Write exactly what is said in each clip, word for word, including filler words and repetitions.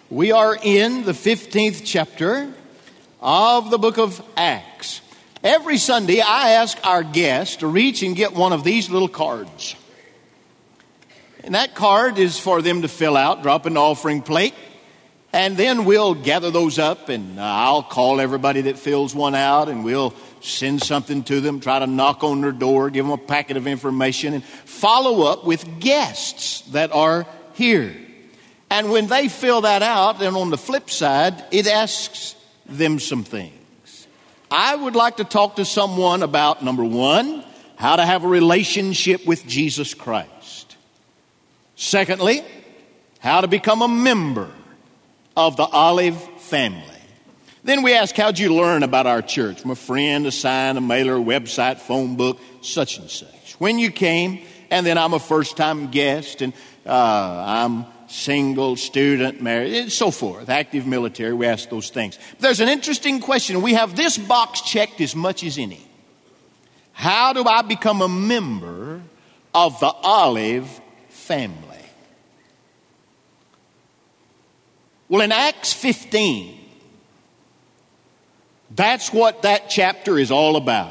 We are in the fifteenth chapter of the book of Acts. Every Sunday, I ask our guests to reach and get one of these little cards. And that card is for them to fill out, drop in the offering plate, and then we'll gather those up, and I'll call everybody that fills one out, and we'll send something to them, try to knock on their door, give them a packet of information, and follow up with guests that are here. And when they fill that out, then on the flip side, it asks them some things. I would like to talk to someone about, number one, how to have a relationship with Jesus Christ. Secondly, how to become a member of the Olive family. Then we ask, how'd you learn about our church? From a friend, a sign, a mailer, a website, phone book, such and such. When you came, and then I'm a first-time guest, and uh, I'm single, student, married, and so forth. Active military, we ask those things. There's an interesting question. We have this box checked as much as any. How do I become a member of the Olive family? Well, in Acts fifteen, that's what that chapter is all about.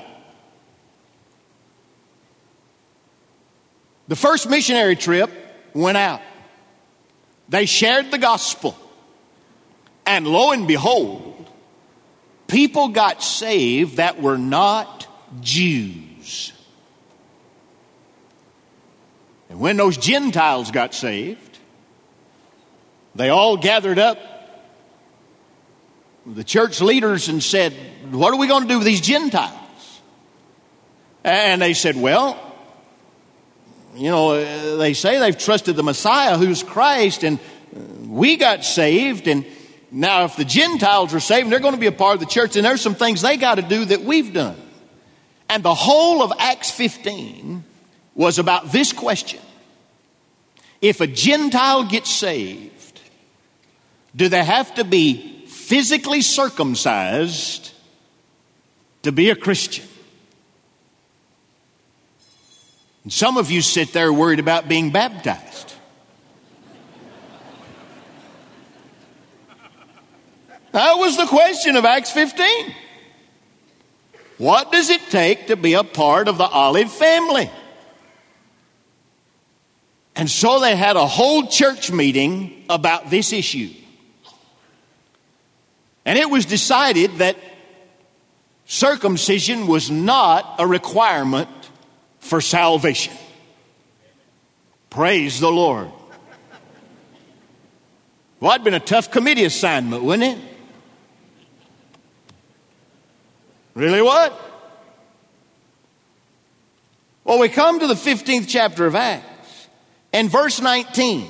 The first missionary trip went out. They shared the gospel. And lo and behold, people got saved that were not Jews. And when those Gentiles got saved, they all gathered up the church leaders and said, what are we going to do with these Gentiles? And they said, well, you know, they say they've trusted the Messiah, who's Christ, and we got saved. And now if the Gentiles are saved, they're going to be a part of the church, and there's some things they got to do that we've done. And the whole of Acts fifteen was about this question. If a Gentile gets saved, do they have to be physically circumcised to be a Christian? And some of you sit there worried about being baptized. That was the question of Acts fifteen. What does it take to be a part of the Olive family? And so they had a whole church meeting about this issue. And it was decided that circumcision was not a requirement for salvation. Praise the Lord. Well, it'd been a tough committee assignment, wouldn't it? Really what? Well, we come to the fifteenth chapter of Acts and verse nineteen.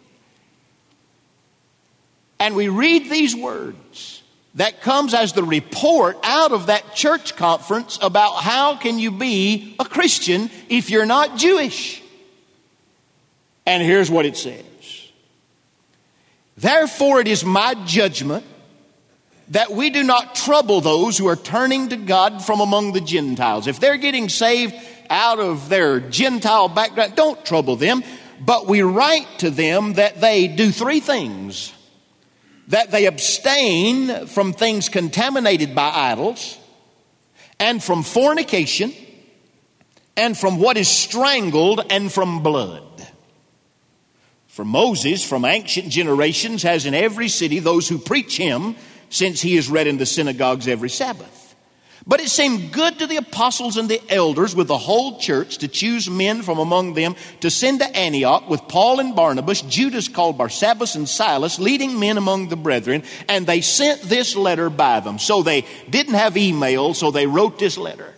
And we read these words that comes as the report out of that church conference about how can you be a Christian if you're not Jewish. And here's what it says. Therefore it is my judgment that we do not trouble those who are turning to God from among the Gentiles. If they're getting saved out of their Gentile background, don't trouble them. But we write to them that they do three things. That they abstain from things contaminated by idols, and from fornication, and from what is strangled, and from blood. For Moses, from ancient generations, has in every city those who preach him, since he is read in the synagogues every Sabbath. But it seemed good to the apostles and the elders with the whole church to choose men from among them to send to Antioch with Paul and Barnabas, Judas called Barsabbas, and Silas, leading men among the brethren. And they sent this letter by them. So they didn't have email, so they wrote this letter.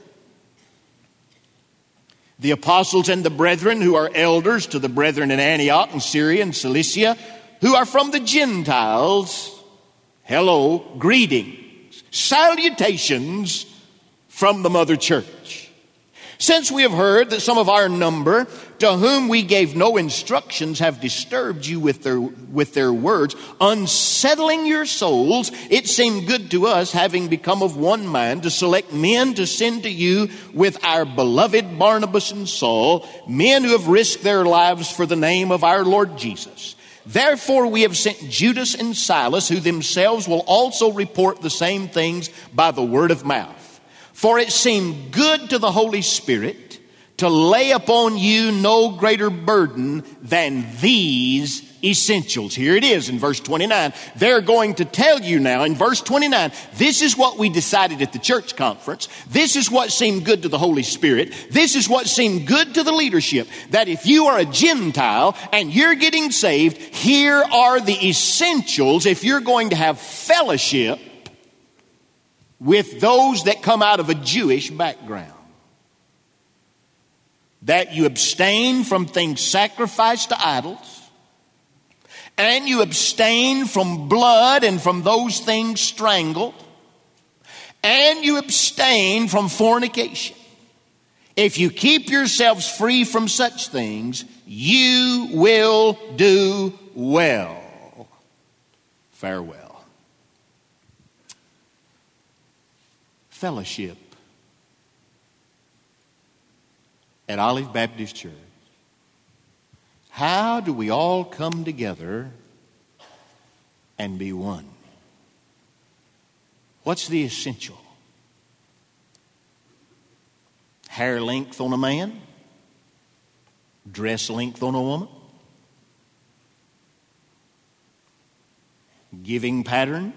The apostles and the brethren who are elders to the brethren in Antioch and Syria and Cilicia, who are from the Gentiles, hello, greetings, salutations from the mother church. Since we have heard that some of our number, to whom we gave no instructions, have disturbed you with their, with their words, unsettling your souls, it seemed good to us, having become of one mind, to select men to send to you with our beloved Barnabas and Saul, men who have risked their lives for the name of our Lord Jesus. Therefore we have sent Judas and Silas, who themselves will also report the same things by the word of mouth. For it seemed good to the Holy Spirit to lay upon you no greater burden than these essentials. Here it is in verse twenty-nine. They're going to tell you now in verse twenty-nine, this is what we decided at the church conference. This is what seemed good to the Holy Spirit. This is what seemed good to the leadership. That if you are a Gentile and you're getting saved, here are the essentials if you're going to have fellowship with those that come out of a Jewish background. That you abstain from things sacrificed to idols. And you abstain from blood and from those things strangled. And you abstain from fornication. If you keep yourselves free from such things, you will do well. Farewell. Fellowship at Olive Baptist Church. How do we all come together and be one? What's the essential? Hair length on a man? Dress length on a woman? Giving patterns?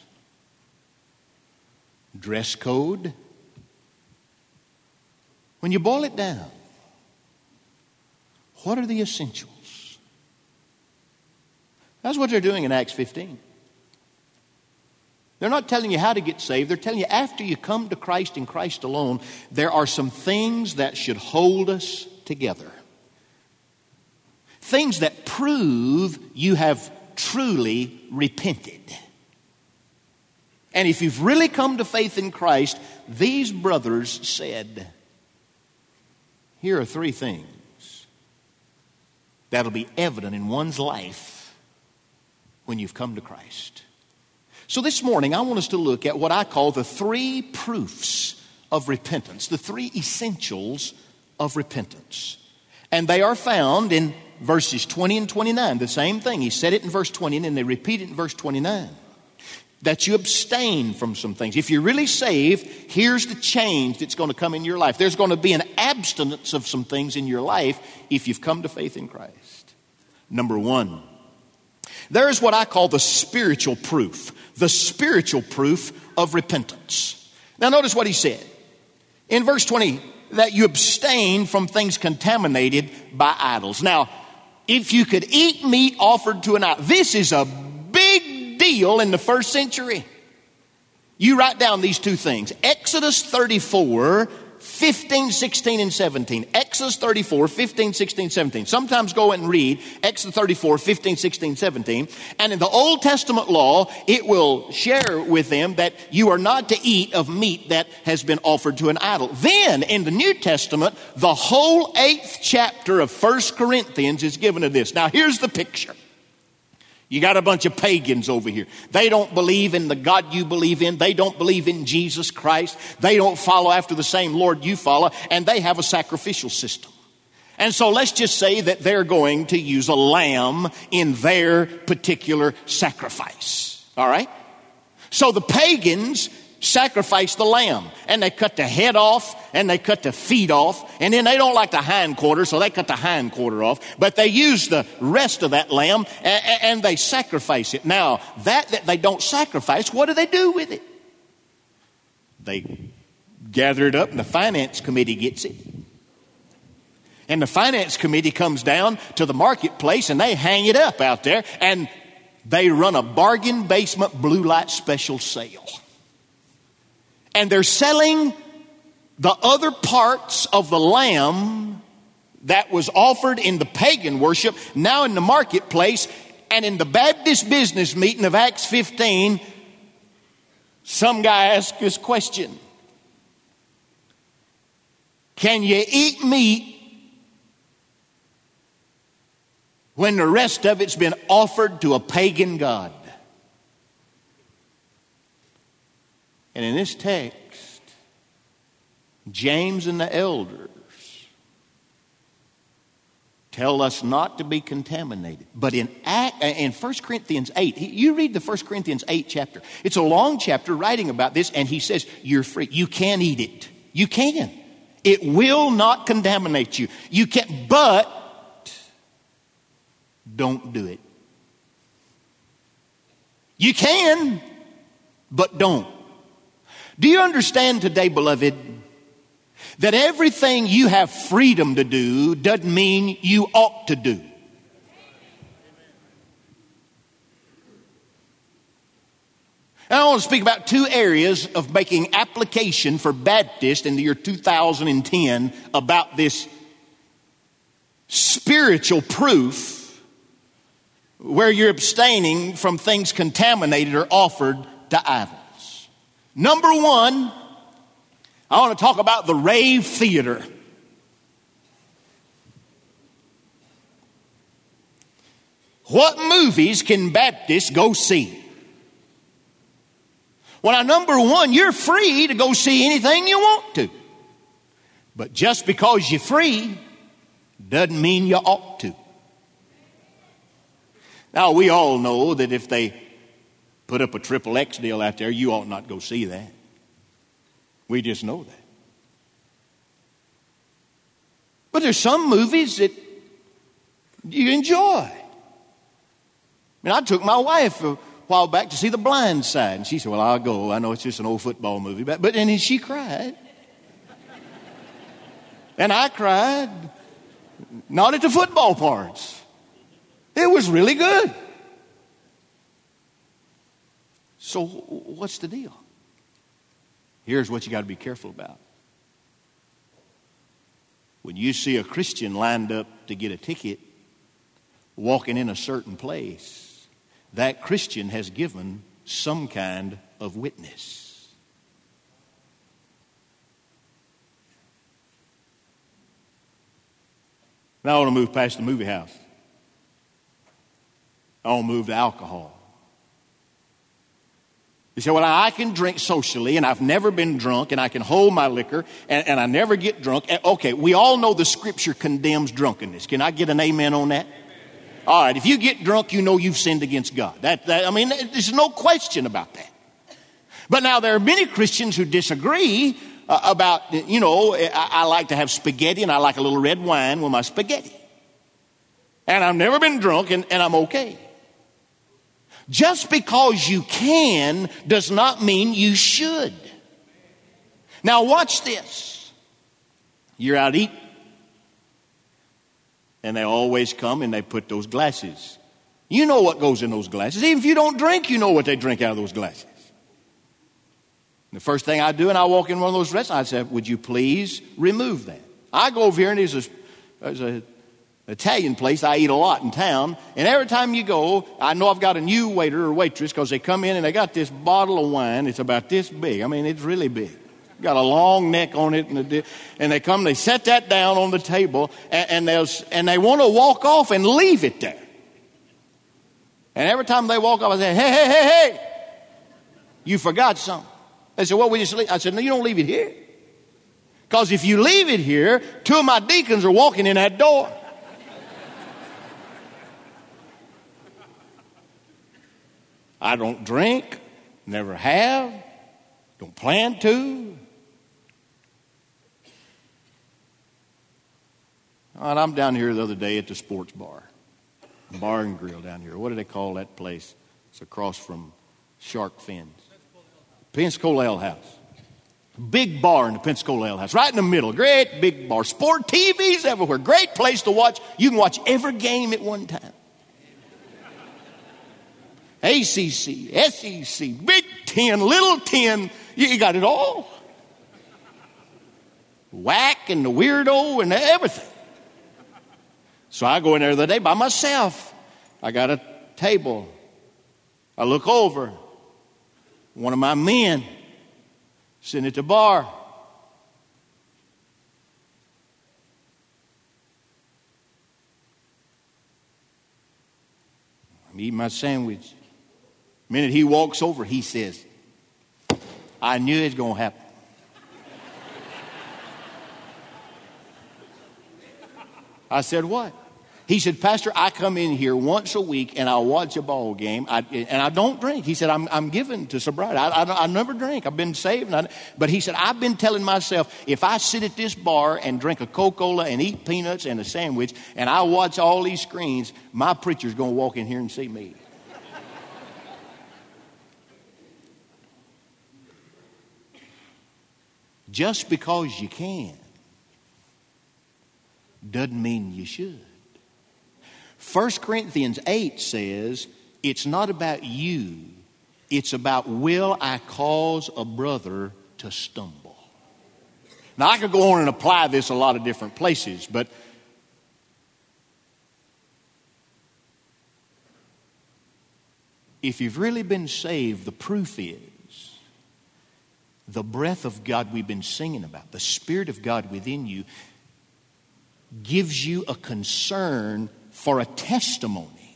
Dress code? When you boil it down, what are the essentials? That's what they're doing in Acts fifteen. They're not telling you how to get saved. They're telling you after you come to Christ and Christ alone, there are some things that should hold us together. Things that prove you have truly repented. And if you've really come to faith in Christ, these brothers said, here are three things that'll be evident in one's life when you've come to Christ. So this morning, I want us to look at what I call the three proofs of repentance, the three essentials of repentance. And they are found in verses twenty and twenty-nine, the same thing. He said it in verse twenty, and then they repeat it in verse twenty-nine. That you abstain from some things. If you're really saved, here's the change that's going to come in your life. There's going to be an abstinence of some things in your life if you've come to faith in Christ. Number one, there is what I call the spiritual proof. The spiritual proof of repentance. Now notice what he said. In verse twenty, that you abstain from things contaminated by idols. Now, if you could eat meat offered to an idol, this is a big deal in the first century. You write down these two things. Exodus thirty-four, fifteen, sixteen, and seventeen. Exodus thirty-four, fifteen, sixteen, seventeen. Sometimes go and read Exodus thirty-four, fifteen, sixteen, seventeen. And in the Old Testament law, it will share with them that you are not to eat of meat that has been offered to an idol. Then in the New Testament, the whole eighth chapter of First Corinthians is given to this. Now here's the picture. You got a bunch of pagans over here. They don't believe in the God you believe in. They don't believe in Jesus Christ. They don't follow after the same Lord you follow. And they have a sacrificial system. And so let's just say that they're going to use a lamb in their particular sacrifice. All right? So the pagans sacrifice the lamb, and they cut the head off and they cut the feet off, and then they don't like the hind quarter, so they cut the hind quarter off, but they use the rest of that lamb and, and they sacrifice it. Now that that they don't sacrifice, what do they do with it? They gather it up and the finance committee gets it, and the finance committee comes down to the marketplace and they hang it up out there, and they run a bargain basement blue light special sale. And they're selling the other parts of the lamb that was offered in the pagan worship now in the marketplace. And in the Baptist business meeting of Acts fifteen, some guy asked this question. Can you eat meat when the rest of it's been offered to a pagan god? And in this text, James and the elders tell us not to be contaminated. But in Act, in First Corinthians eight, you read the First Corinthians eight chapter. It's a long chapter writing about this, and he says, you're free. You can eat it. You can. It will not contaminate you. You can, but don't do it. You can, but don't. Do you understand today, beloved, that everything you have freedom to do doesn't mean you ought to do? And I want to speak about two areas of making application for Baptists in the year two thousand ten about this spiritual proof where you're abstaining from things contaminated or offered to idols. Number one, I want to talk about the rave theater. What movies can Baptists go see? Well, now, number one, you're free to go see anything you want to. But just because you're free doesn't mean you ought to. Now, we all know that if they put up a triple X deal out there, you ought not go see that. We just know that. But there's some movies that you enjoy. I mean, I took my wife a while back to see The Blind Side, and she said, well, I'll go. I know it's just an old football movie. But, but and then she cried. And I cried. Not at the football parts. It was really good. So what's the deal? Here's what you got to be careful about. When you see a Christian lined up to get a ticket, walking in a certain place, that Christian has given some kind of witness. Now I want to move past the movie house. I want to move to alcohol. You say, well, I can drink socially, and I've never been drunk, and I can hold my liquor, and, and I never get drunk. Okay, we all know the Scripture condemns drunkenness. Can I get an amen on that? All right, if you get drunk, you know you've sinned against God. That, that I mean, there's no question about that. But now there are many Christians who disagree uh, about, you know, I, I like to have spaghetti, and I like a little red wine with my spaghetti. And I've never been drunk, and, and I'm okay. Just because you can does not mean you should. Now watch this. You're out eating. And they always come and they put those glasses. You know what goes in those glasses. Even if you don't drink, you know what they drink out of those glasses. And the first thing I do, and I walk in one of those restaurants, I say, would you please remove that? I go over here and there's a, there's a Italian place I eat a lot in town, and every time you go, I know I've got a new waiter or waitress because they come in and they got this bottle of wine. It's about this big. I mean, it's really big. Got a long neck on it, and, a, and they come, they set that down on the table, and, and, and they want to walk off and leave it there. And every time they walk off, I say, hey, hey, hey, hey, you forgot something. They said, well, we just leave. I said, no, you don't leave it here. Because if you leave it here, two of my deacons are walking in that door. I don't drink, never have, don't plan to. And I'm down here the other day at the sports bar, bar and grill down here. What do they call that place? It's across from Shark Fins. Pensacola Ale House. Big bar in the Pensacola Ale House, right in the middle. Great big bar. Sport T Vs everywhere. Great place to watch. You can watch every game at one time. A C C, S E C, Big Ten, Little Ten, you got it all. Whack and the weirdo and everything. So I go in there the other day by myself. I got a table. I look over. One of my men sitting at the bar. I'm eating my sandwich. The minute he walks over, he says, I knew it was going to happen. I said, what? He said, Pastor, I come in here once a week and I'll watch a ball game, I, and I don't drink. He said, I'm, I'm given to sobriety. I, I, I never drink. I've been saved. I, but he said, I've been telling myself, if I sit at this bar and drink a Coca-Cola and eat peanuts and a sandwich, and I watch all these screens, my preacher's going to walk in here and see me. Just because you can doesn't mean you should. First Corinthians eight says, it's not about you. It's about, will I cause a brother to stumble? Now, I could go on and apply this a lot of different places, but if you've really been saved, the proof is the breath of God we've been singing about, the Spirit of God within you, gives you a concern for a testimony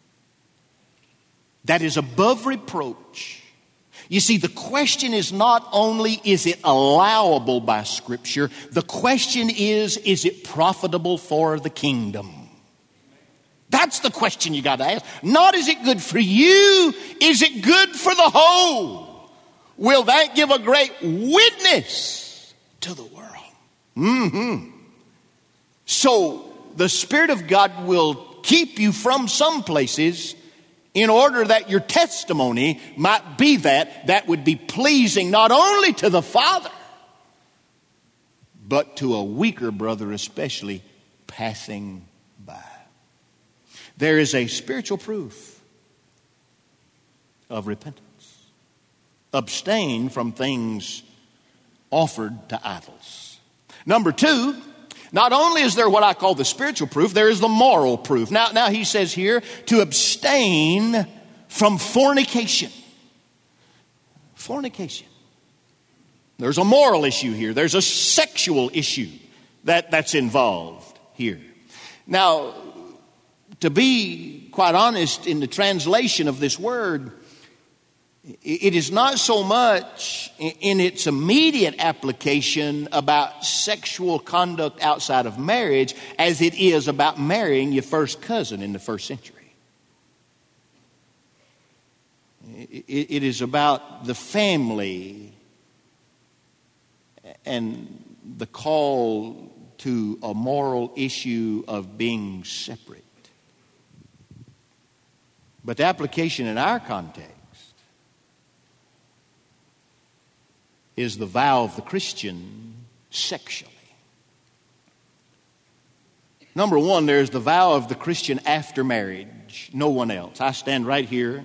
that is above reproach. You see, the question is not only is it allowable by Scripture, the question is, is it profitable for the kingdom? That's the question you got to ask. Not is it good for you, is it good for the whole? Will that give a great witness to the world? Mm-hmm. So, the Spirit of God will keep you from some places in order that your testimony might be that that would be pleasing not only to the Father, but to a weaker brother especially passing by. There is a spiritual proof of repentance. Abstain from things offered to idols. Number two, not only is there what I call the spiritual proof, there is the moral proof. Now, now he says here to abstain from fornication. Fornication. There's a moral issue here. There's a sexual issue that, that's involved here. Now, to be quite honest, in the translation of this word, it is not so much in its immediate application about sexual conduct outside of marriage as it is about marrying your first cousin in the first century. It is about the family and the call to a moral issue of being separate. But the application in our context is the vow of the Christian sexually. Number one, there's the vow of the Christian after marriage. No one else. I stand right here.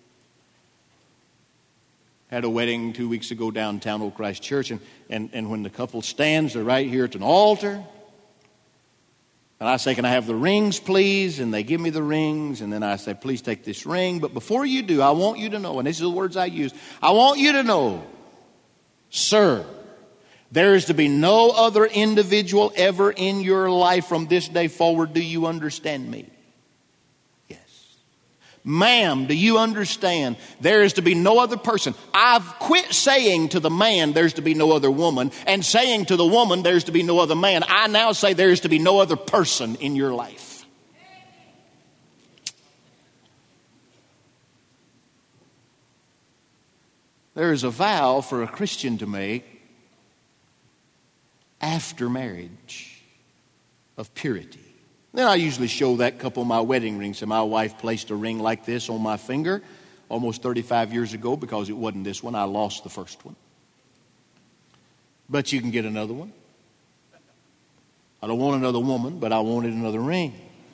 Had a wedding two weeks ago downtown Old Christ Church, and, and, and when the couple stands, they're right here at an altar. And I say, can I have the rings, please? And they give me the rings. And then I say, please take this ring. But before you do, I want you to know, and these are the words I use, I want you to know, sir, there is to be no other individual ever in your life from this day forward. Do you understand me? Yes. Ma'am, do you understand? There is to be no other person. I've quit saying to the man, there's to be no other woman, and saying to the woman, there's to be no other man. I now say there is to be no other person in your life. There is a vow for a Christian to make after marriage of purity. Then I usually show that couple my wedding rings. And my wife placed a ring like this on my finger almost thirty-five years ago because it wasn't this one. I lost the first one. But you can get another one. I don't want another woman, but I wanted another ring.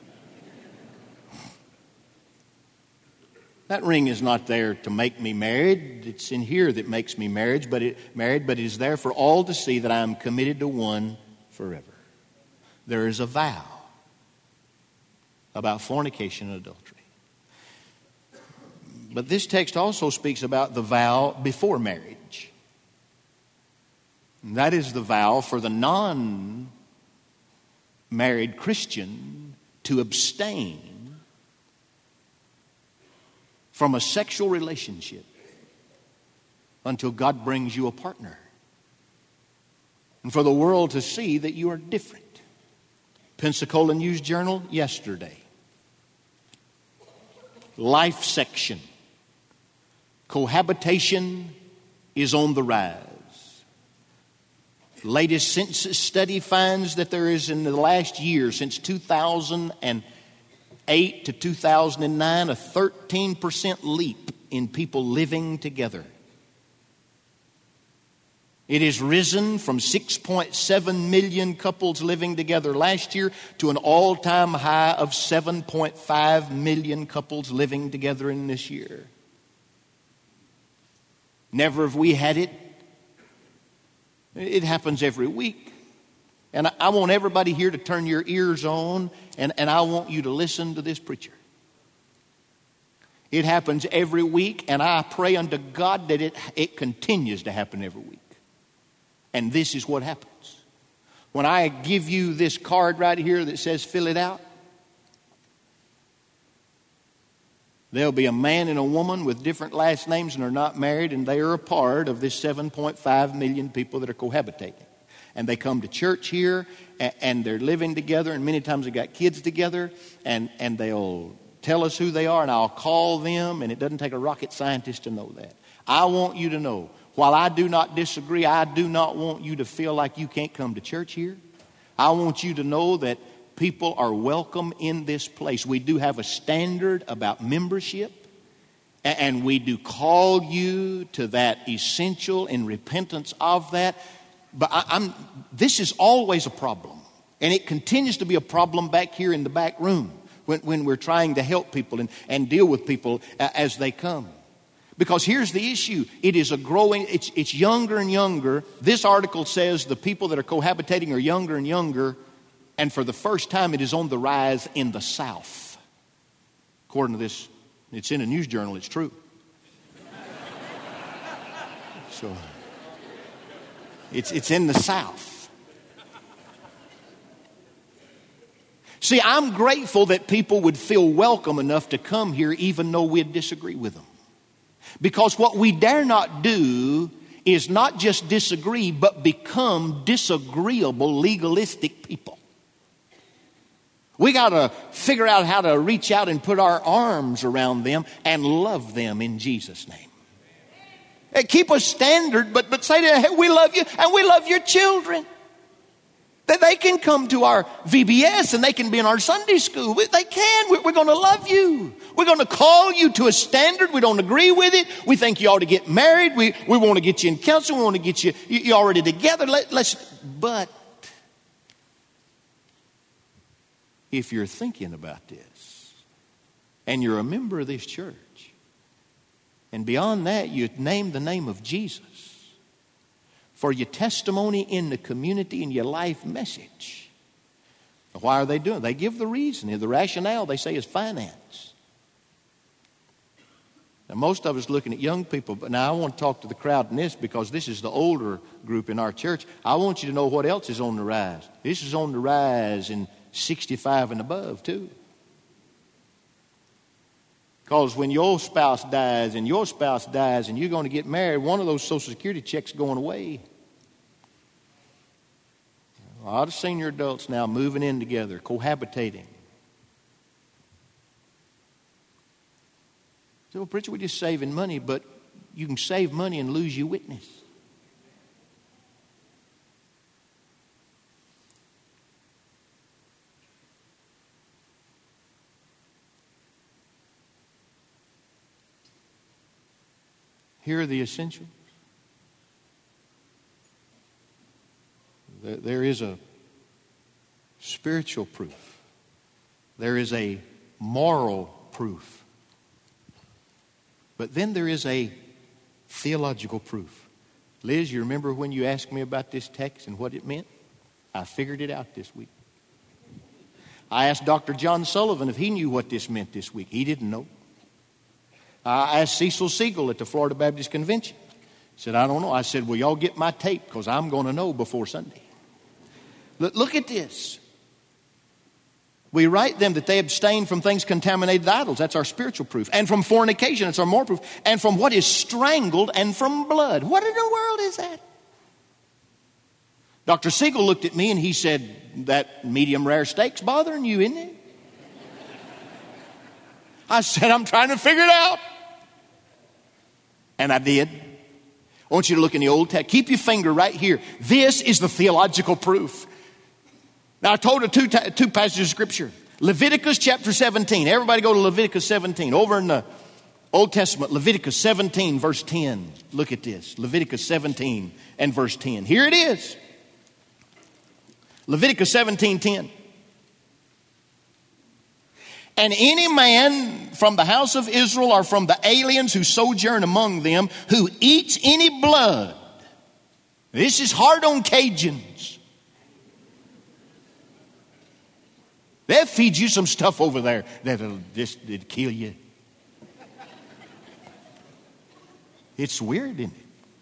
That ring is not there to make me married. It's in here that makes me married, but it married, but it is there for all to see that I am committed to one forever. There is a vow about fornication and adultery. But this text also speaks about the vow before marriage. And that is the vow for the non-married Christian to abstain from a sexual relationship until God brings you a partner. And for the world to see that you are different. Pensacola News-Journal yesterday. Life section. Cohabitation is on the rise. Latest census study finds that there is, in the last year, since two thousand eight to two thousand nine, a thirteen percent leap in people living together. It has risen from six point seven million couples living together last year to an all-time high of seven point five million couples living together in this year. Never have we had it. It happens every week. And I want everybody here to turn your ears on, and, and I want you to listen to this preacher. It happens every week, and I pray unto God that it, it continues to happen every week. And this is what happens. When I give you this card right here that says fill it out, there'll be a man and a woman with different last names and are not married, and they are a part of this seven point five million people that are cohabitating. And they come to church here, and, and they're living together, and many times they got kids together, and, and they'll tell us who they are, and I'll call them, and it doesn't take a rocket scientist to know that. I want you to know, while I do not disagree, I do not want you to feel like you can't come to church here. I want you to know that people are welcome in this place. We do have a standard about membership, and we do call you to that essential in repentance of that. But I, I'm, this is always a problem, and it continues to be a problem back here in the back room when, when we're trying to help people and, and deal with people as they come. Because here's the issue. It is a growing, it's, it's younger and younger. This article says the people that are cohabitating are younger and younger. And for the first time, it is on the rise in the South. According to this, it's in a news journal, it's true. So, it's, it's in the South. See, I'm grateful that people would feel welcome enough to come here even though we'd disagree with them. Because what we dare not do is not just disagree, but become disagreeable, legalistic people. We got to figure out how to reach out and put our arms around them and love them in Jesus' name. Hey, keep a standard, but, but say to them, hey, we love you and we love your children. That they can come to our V B S and they can be in our Sunday school. They can. We're going to love you. We're going to call you to a standard. We don't agree with it. We think you ought to get married. We, we want to get you in counseling. We want to get you, you already together. Let, let's, but if you're thinking about this and you're a member of this church, and beyond that, you name the name of Jesus for your testimony in the community and your life message. Why are they doing it? They give the reason. The rationale they say is finance. Now, most of us looking at young people, but now I want to talk to the crowd in this because this is the older group in our church. I want you to know what else is on the rise. This is on the rise in sixty-five and above too. Because when your spouse dies and your spouse dies and you're going to get married, one of those Social Security checks going away. A lot of senior adults now moving in together, cohabitating. So, well, preacher, we're just saving money, but you can save money and lose your witness. Here are the essentials. There, there is a spiritual proof. There is a moral proof. But then there is a theological proof. Liz, you remember when you asked me about this text and what it meant? I figured it out this week. I asked Doctor John Sullivan if he knew what this meant this week. He didn't know. I asked Cecil Siegel at the Florida Baptist Convention. He said, I don't know. I said, well, y'all get my tape because I'm going to know before Sunday. Look, look at this. We write them that they abstain from things contaminated idols. That's our spiritual proof. And from fornication. That's our moral proof. And from what is strangled and from blood. What in the world is that? Doctor Siegel looked at me and he said, that medium rare steak's bothering you, isn't it? I said, I'm trying to figure it out. And I did. I want you to look in the Old Testament. Keep your finger right here. This is the theological proof. Now, I told you two, two passages of Scripture. Leviticus chapter seventeen. Everybody go to Leviticus seventeen. Over in the Old Testament, Leviticus seventeen, verse ten. Look at this. Leviticus seventeen and verse ten. Here it is. Leviticus seventeen, ten. And any man from the house of Israel or from the aliens who sojourn among them who eats any blood. This is hard on Cajuns. They'll feed you some stuff over there that'll just it'll kill you. It's weird, isn't it?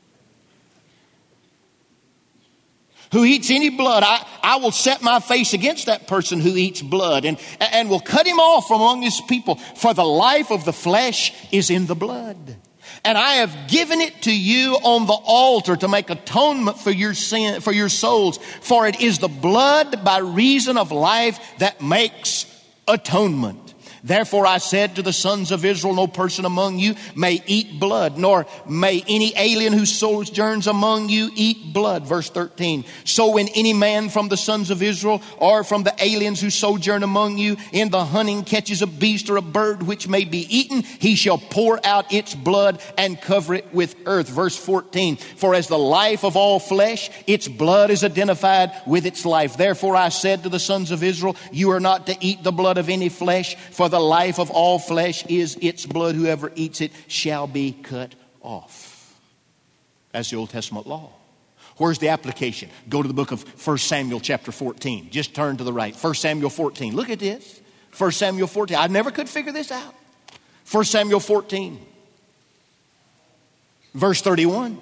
Who eats any blood, I, I will set my face against that person who eats blood and, and will cut him off from among his people. For the life of the flesh is in the blood. And I have given it to you on the altar to make atonement for your sin, for your souls. For it is the blood by reason of life that makes atonement. Therefore I said to the sons of Israel, no person among you may eat blood, nor may any alien who sojourns among you eat blood. Verse thirteen. So when any man from the sons of Israel or from the aliens who sojourn among you in the hunting catches a beast or a bird which may be eaten, he shall pour out its blood and cover it with earth. Verse fourteen. For as the life of all flesh, its blood is identified with its life. Therefore I said to the sons of Israel, you are not to eat the blood of any flesh, for the life of all flesh is its blood. Whoever eats it shall be cut off. That's the Old Testament law. Where's the application? Go to the book of First Samuel chapter fourteen. Just turn to the right. First Samuel fourteen. Look at this. First Samuel fourteen. I never could figure this out. First Samuel fourteen. Verse thirty-one.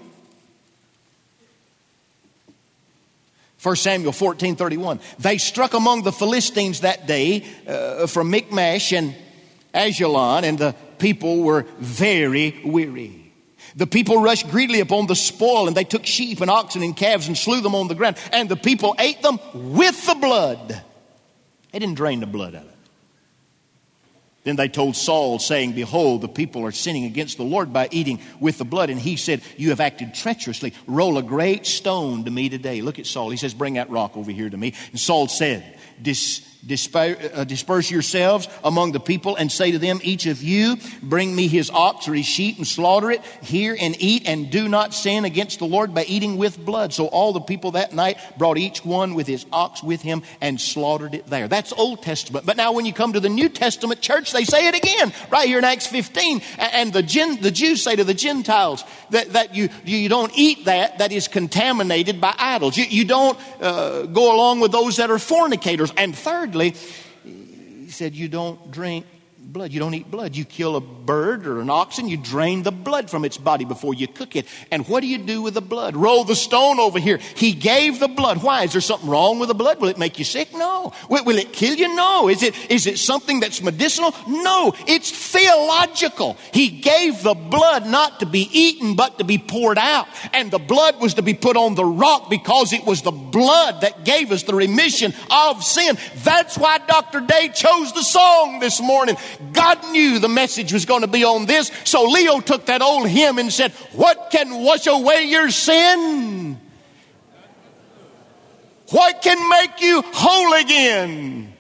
First Samuel fourteen, thirty-one. They struck among the Philistines that day uh, from Michmash and Ajalon, and the people were very weary. The people rushed greedily upon the spoil, and they took sheep and oxen and calves and slew them on the ground. And the people ate them with the blood. They didn't drain the blood out of it. Then they told Saul, saying, behold, the people are sinning against the Lord by eating with the blood. And he said, you have acted treacherously. Roll a great stone to me today. Look at Saul. He says, bring that rock over here to me. And Saul said, Dis, disperse, uh, disperse yourselves among the people and say to them, each of you bring me his ox or his sheep and slaughter it here and eat, and do not sin against the Lord by eating with blood. So all the people that night brought each one with his ox with him and slaughtered it there. That's Old Testament. But now when you come to the New Testament church, they say it again right here in Acts fifteen. And the, Gen, the Jews say to the Gentiles that, that you, you don't eat that that is contaminated by idols. You, you don't uh, go along with those that are fornicators. And thirdly, he said, you don't drink blood. You don't eat blood. You kill a bird or an oxen, you drain the blood from its body before you cook it. And what do you do with the blood? Roll the stone over here. He gave the blood. Why? Is there something wrong with the blood? Will it make you sick? No. Will, will it kill you? No. Is it, is it something that's medicinal? No. It's theological. He gave the blood not to be eaten, but to be poured out. And the blood was to be put on the rock because it was the blood that gave us the remission of sin. That's why Doctor Day chose the song this morning. God knew the message was going to be on this. So Leo took that old hymn and said, what can wash away your sin? What can make you whole again?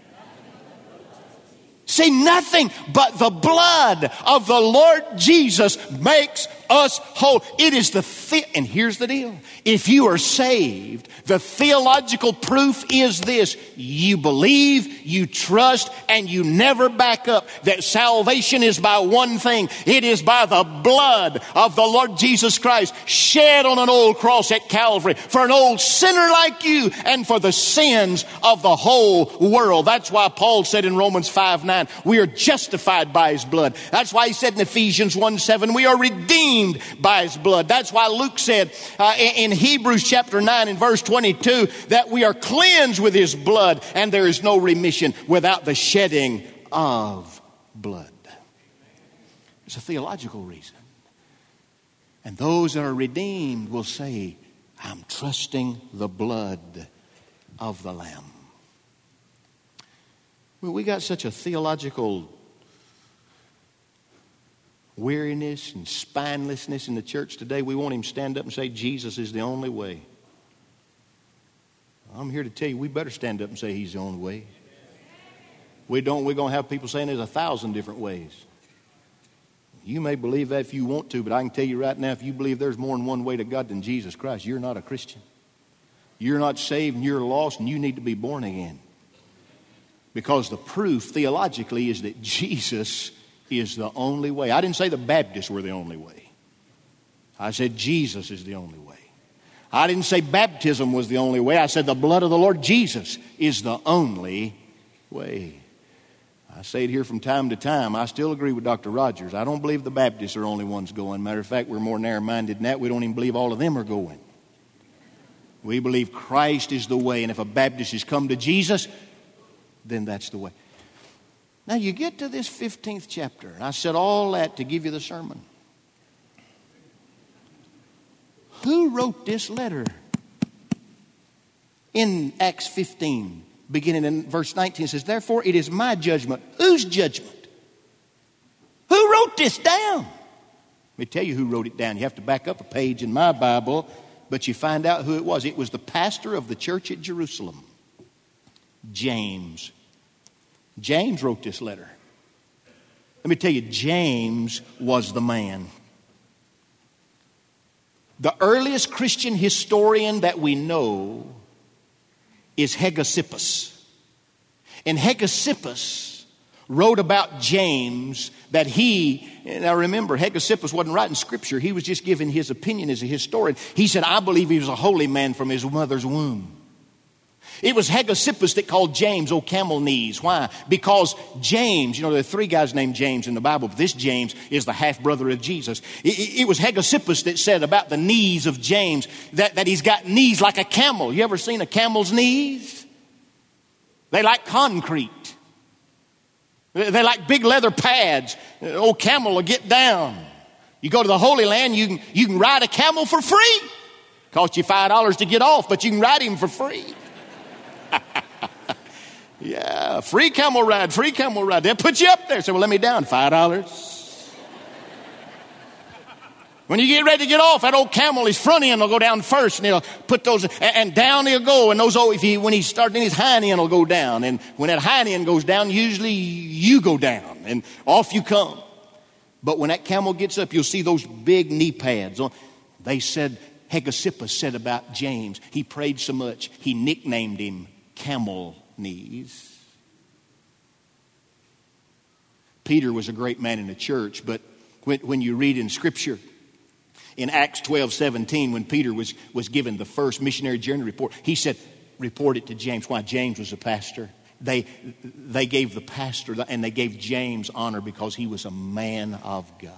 See, nothing but the blood of the Lord Jesus makes us whole. It is the, the and here's the deal. If you are saved, the theological proof is this. You believe, you trust, and you never back up that salvation is by one thing. It is by the blood of the Lord Jesus Christ shed on an old cross at Calvary for an old sinner like you and for the sins of the whole world. That's why Paul said in Romans five nine, we are justified by his blood. That's why he said in Ephesians one seven, we are redeemed by his blood. That's why Luke said uh, in, in Hebrews chapter nine and verse twenty-two that we are cleansed with his blood, and there is no remission without the shedding of blood. It's a theological reason. And those that are redeemed will say, I'm trusting the blood of the Lamb. Well, we got such a theological weariness and spinelessness in the church today. We want him to stand up and say Jesus is the only way. I'm here to tell you, we better stand up and say he's the only way. We don't, we're going to have people saying there's a thousand different ways. You may believe that if you want to, but I can tell you right now, if you believe there's more than one way to God than Jesus Christ, you're not a Christian. You're not saved and you're lost and you need to be born again. Because the proof theologically is that Jesus is the only way. I didn't say the Baptists were the only way. I said Jesus is the only way. I didn't say baptism was the only way. I said the blood of the Lord Jesus is the only way. I say it here from time to time. I still agree with Doctor Rogers. I don't believe the Baptists are the only ones going. Matter of fact, we're more narrow-minded than that. We don't even believe all of them are going. We believe Christ is the way. And if a Baptist has come to Jesus, then that's the way. Now you get to this fifteenth chapter. And I said all that to give you the sermon. Who wrote this letter? In Acts fifteen, beginning in verse nineteen, it says, therefore it is my judgment. Whose judgment? Who wrote this down? Let me tell you who wrote it down. You have to back up a page in my Bible, but you find out who it was. It was the pastor of the church at Jerusalem, James. James wrote this letter. Let me tell you, James was the man. The earliest Christian historian that we know is Hegesippus. And Hegesippus wrote about James that he, now remember, Hegesippus wasn't writing scripture. He was just giving his opinion as a historian. He said, I believe he was a holy man from his mother's womb. It was Hegesippus that called James, oh, camel knees. Why? Because James, you know, there are three guys named James in the Bible, but this James is the half-brother of Jesus. It, it was Hegesippus that said about the knees of James that, that he's got knees like a camel. You ever seen a camel's knees? They like concrete. They like big leather pads. Old camel will get down. You go to the Holy Land, you can, you can ride a camel for free. Cost you five dollars to get off, but you can ride him for free. Yeah, free camel ride, free camel ride. They'll put you up there. Say, well, let me down, five dollars. When you get ready to get off, that old camel, his front end will go down first, and he'll put those, and, and down he'll go. And those, if he, when he's starting, his hind end will go down. And when that hind end goes down, usually you go down, and off you come. But when that camel gets up, you'll see those big knee pads. They said, Hegesippus said about James, he prayed so much, he nicknamed him Camel Knees. Peter was a great man in the church, but when, when you read in Scripture, in Acts twelve seventeen, when Peter was, was given the first missionary journey report, he said, report it to James. Why? James was a pastor. They, they gave the pastor, and they gave James honor because he was a man of God.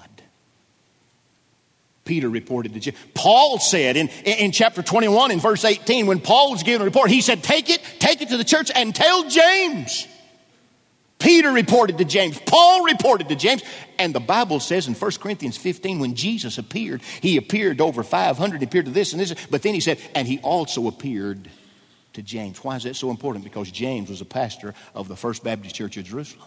Peter reported to James. Paul said in, in chapter twenty-one, in verse eighteen, when Paul was giving a report, he said, take it, take it to the church and tell James. Peter reported to James. Paul reported to James. And the Bible says in First Corinthians fifteen, when Jesus appeared, he appeared to over five hundred. He appeared to this and this. But then he said, and he also appeared to James. Why is that so important? Because James was a pastor of the First Baptist Church of Jerusalem.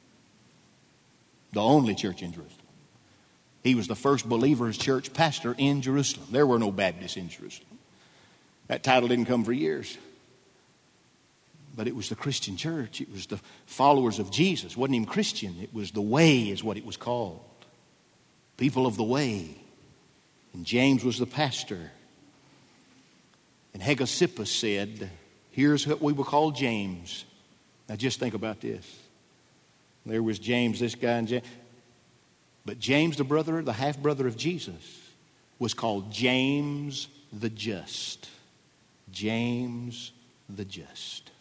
The only church in Jerusalem. He was the first believer's church pastor in Jerusalem. There were no Baptists in Jerusalem. That title didn't come for years. But it was the Christian church. It was the followers of Jesus. It wasn't even Christian. It was the way is what it was called. People of the way. And James was the pastor. And Hegesippus said, here's what we will call James. Now just think about this. There was James, this guy, and James. But James, the brother, the half-brother of Jesus, was called James the Just. James the Just.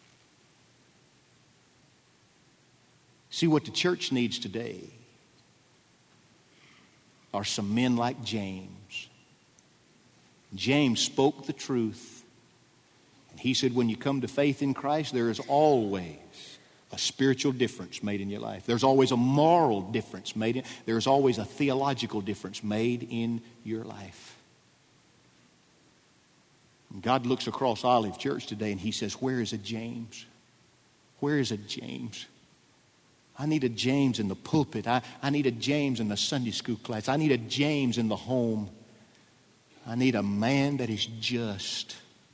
See, what the church needs today are some men like James. James spoke the truth. And he said, when you come to faith in Christ, there is always a spiritual difference made in your life. There's always a moral difference made in. There's always a theological difference made in your life. God looks across Olive Church today and He says, where is a James? Where is a James? I need a James in the pulpit. I, I need a James in the Sunday school class. I need a James in the home. I need a man that is just.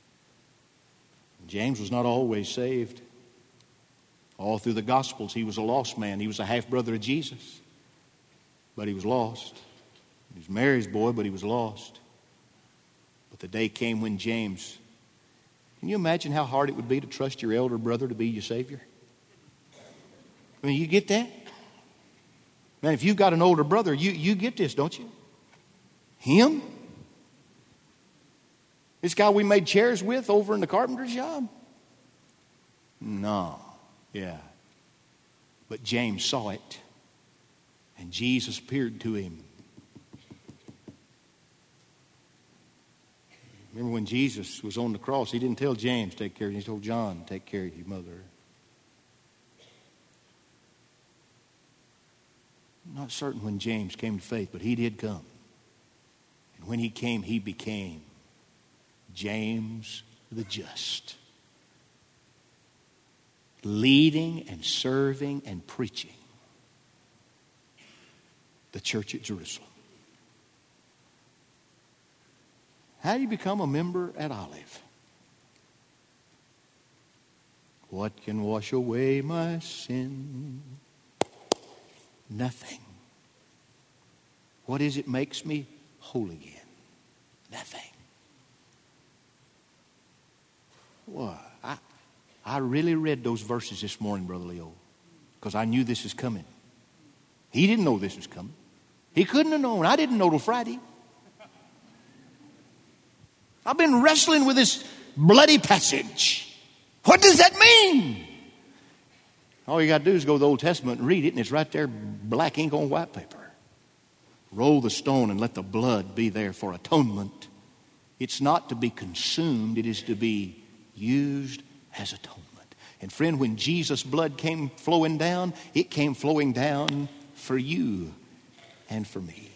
James was not always saved. All through the Gospels, he was a lost man. He was a half-brother of Jesus, but he was lost. He was Mary's boy, but he was lost. But the day came when James, can you imagine how hard it would be to trust your elder brother to be your Savior? I mean, you get that? Man, if you've got an older brother, you, you get this, don't you? Him? This guy we made chairs with over in the carpenter's shop? No. Yeah. But James saw it. And Jesus appeared to him. Remember when Jesus was on the cross, He didn't tell James, take care of you. He told John, take care of your mother. I'm not certain when James came to faith, but he did come. And when he came, he became James the Just. Leading and serving and preaching the church at Jerusalem. How do you become a member at Olive? What can wash away my sin? Nothing. What is it makes me whole again? Nothing. Well, I, I really read those verses this morning, Brother Leo, because I knew this was coming. He didn't know this was coming. He couldn't have known. I didn't know till Friday. I've been wrestling with this bloody passage. What does that mean? All you got to do is go to the Old Testament and read it, and it's right there, black ink on white paper. Roll the stone and let the blood be there for atonement. It's not to be consumed. It is to be used as atonement. And friend, when Jesus' blood came flowing down, it came flowing down for you and for me.